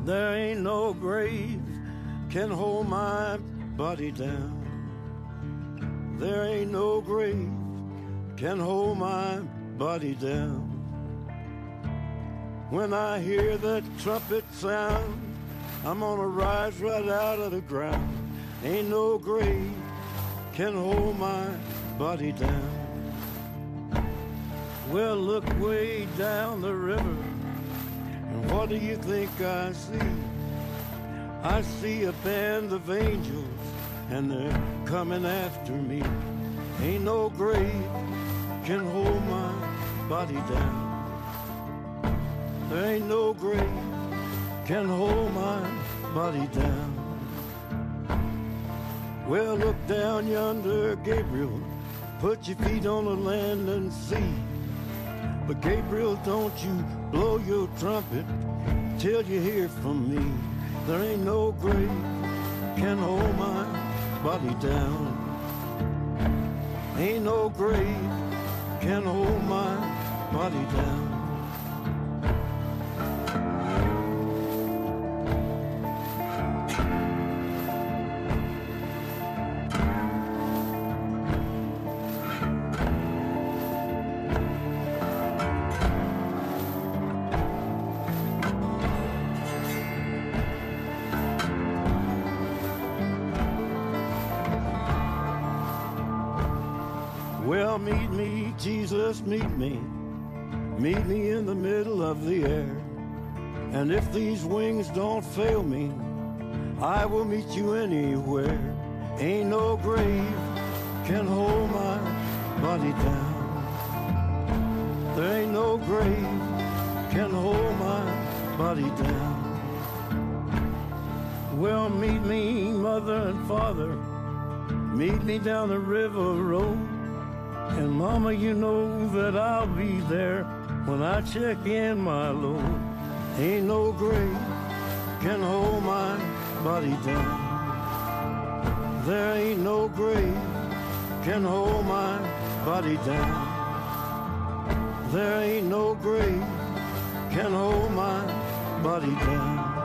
There ain't no grave can hold my body down. There ain't no grave can hold my body down. When I hear that trumpet sound, I'm gonna rise right out of the ground. Ain't no grave can hold my body down. Well, look way down the river, and what do you think I see? I see a band of angels, and they're coming after me. Ain't no grave can hold my body down. There ain't no grave can hold my body down. Well, look down yonder, Gabriel, put your feet on the land and see. But Gabriel, don't you blow your trumpet till you hear from me. There ain't no grave can hold my body down. Ain't no grave can hold my body down. Well, meet me, Jesus, meet me. Meet me in the middle of the air. And if these wings don't fail me, I will meet you anywhere. Ain't no grave can hold my body down. There ain't no grave can hold my body down. Well, meet me, mother and father. Meet me down the river road. And mama, you know that I'll be there when I check in my load. Ain't no grave can hold my body down. There ain't no grave can hold my body down. There ain't no grave can hold my body down.